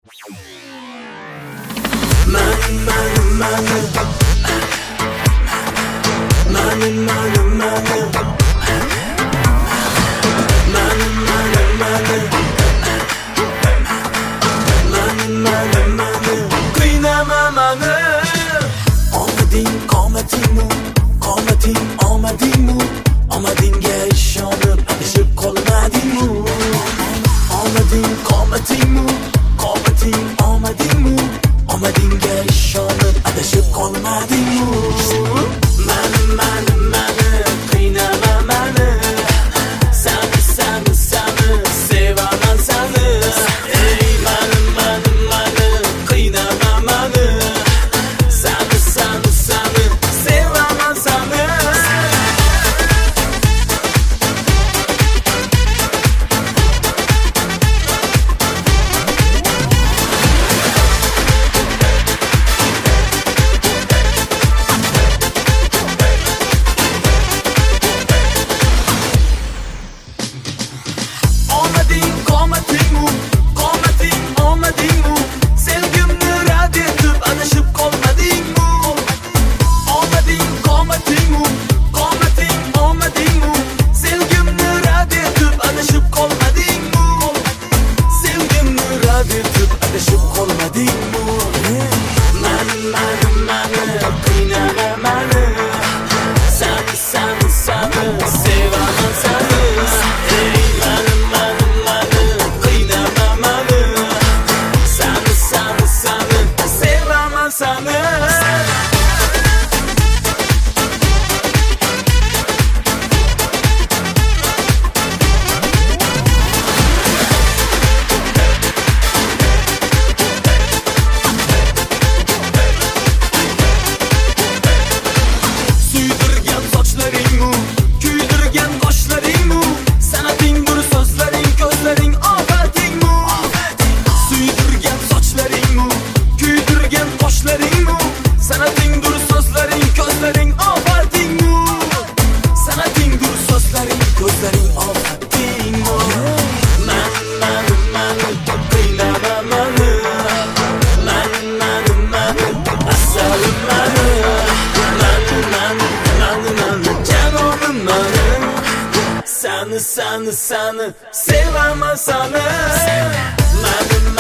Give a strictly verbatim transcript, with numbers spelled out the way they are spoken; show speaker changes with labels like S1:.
S1: Mani, mani, mani, mani, mani, mani, mani, mani, mani, mani, mani, mani, qiynama mani. Omading qomatingmi, qomating omadingmi, omadingga ishonib adashib qolmadingmi? Omading qomatingmi, qomating omadingmi, omadingga ishonib adashib qolmadingmi? Mani, mani, mani, qiynama mani, sani, sani, sani, sevaman sani. Ey mani, mani, mani, qiynama mani, sani, sani, sani, sevaman sani. Omading qomatingmi, qomating omadingmi, sevgimni rad etib adashib qolmadingmi? Omading qomatingmi, qomating omadingmi, sevgimni rad etib adashib qolmadingmi? Sevgimni rad etib adashib qolmadingmi? Mani, mani, mani, qiynama mani, sani, sani, sani, sevaman sani. Ey mani, mani, mani, qiynama mani, sani, sani, sani, sevaman sani. Suydirgan sochlaringmi, kuydirgan qoshlaringmi, sanatingdir so'zlaring, ko'zlaring ofatingmi? Suydirgan sochlaringmi, kuydirgan qoshlaringmi, sanatingdir so'zlaring, ko'zlaring ofatingmi? Sanatingdir so'zlaring, ko'zlaring ofatingmi? Mani, mani, mani, qiynama mani, mani, mani, mani, asalim mani, mani, mani, mani, mani, janomim mani, sani, sani, sani, sevaman sani. Mani,